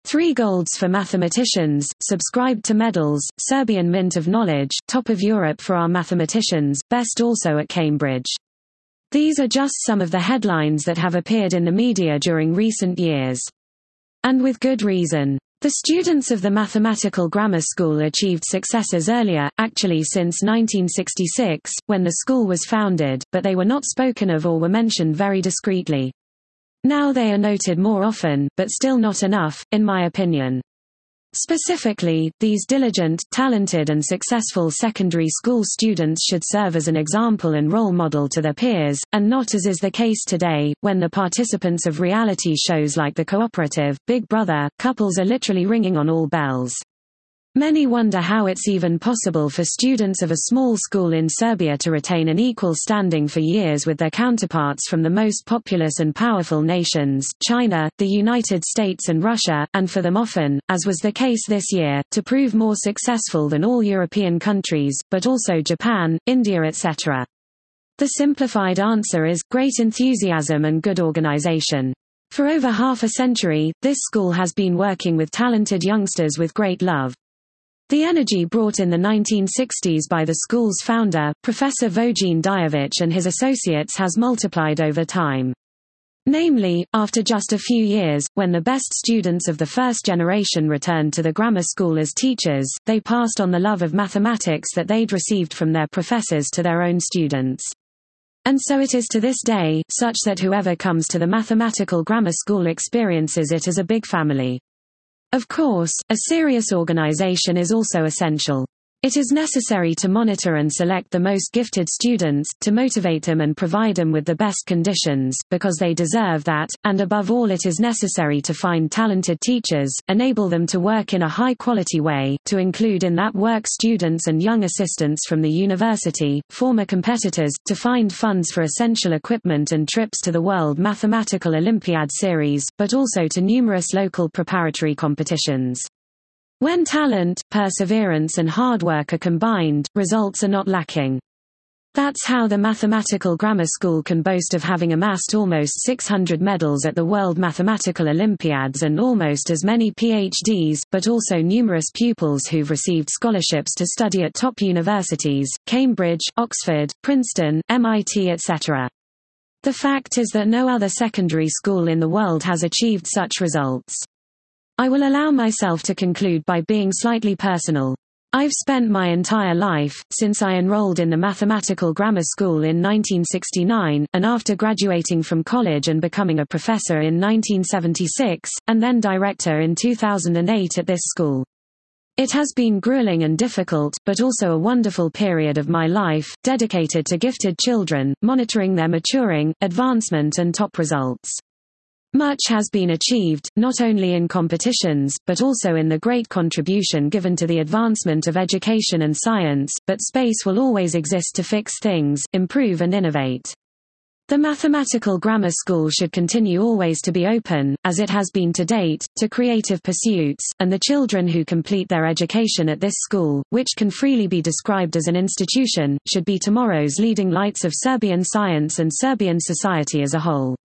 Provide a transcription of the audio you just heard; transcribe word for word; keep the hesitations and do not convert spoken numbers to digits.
Three golds for mathematicians, subscribed to medals, Serbian Mint of Knowledge, top of Europe for our mathematicians, best also at Cambridge. These are just some of the headlines that have appeared in the media during recent years. And with good reason. The students of the Mathematical Grammar School achieved successes earlier, actually since nineteen sixty-six, when the school was founded, but they were not spoken of or were mentioned very discreetly. Now they are noted more often, but still not enough, in my opinion. Specifically, these diligent, talented and successful secondary school students should serve as an example and role model to their peers, and not as is the case today, when the participants of reality shows like The Cooperative, Big Brother, couples are literally ringing on all bells. Many wonder how it's even possible for students of a small school in Serbia to retain an equal standing for years with their counterparts from the most populous and powerful nations, China, the United States and Russia, and for them often, as was the case this year, to prove more successful than all European countries, but also Japan, India et cetera. The simplified answer is, great enthusiasm and good organization. For over half a century, this school has been working with talented youngsters with great love. The energy brought in the nineteen sixties by the school's founder, Professor Vojin Djovic and his associates has multiplied over time. Namely, after just a few years, when the best students of the first generation returned to the grammar school as teachers, they passed on the love of mathematics that they'd received from their professors to their own students. And so it is to this day, such that whoever comes to the Mathematical Grammar School experiences it as a big family. Of course, a serious organization is also essential. It is necessary to monitor and select the most gifted students, to motivate them and provide them with the best conditions, because they deserve that, and above all it is necessary to find talented teachers, enable them to work in a high-quality way, to include in that work students and young assistants from the university, former competitors, to find funds for essential equipment and trips to the World Mathematical Olympiad Series, but also to numerous local preparatory competitions. When talent, perseverance and hard work are combined, results are not lacking. That's how the Mathematical Grammar School can boast of having amassed almost six hundred medals at the World Mathematical Olympiads and almost as many P H Ds, but also numerous pupils who've received scholarships to study at top universities, Cambridge, Oxford, Princeton, M I T et cetera. The fact is that no other secondary school in the world has achieved such results. I will allow myself to conclude by being slightly personal. I've spent my entire life, since I enrolled in the Mathematical Grammar School in nineteen sixty-nine, and after graduating from college and becoming a professor in nineteen seventy-six, and then director in two thousand eight at this school. It has been grueling and difficult, but also a wonderful period of my life, dedicated to gifted children, monitoring their maturing, advancement and top results. Much has been achieved, not only in competitions, but also in the great contribution given to the advancement of education and science, but space will always exist to fix things, improve and innovate. The Mathematical Grammar School should continue always to be open, as it has been to date, to creative pursuits, and the children who complete their education at this school, which can freely be described as an institution, should be tomorrow's leading lights of Serbian science and Serbian society as a whole.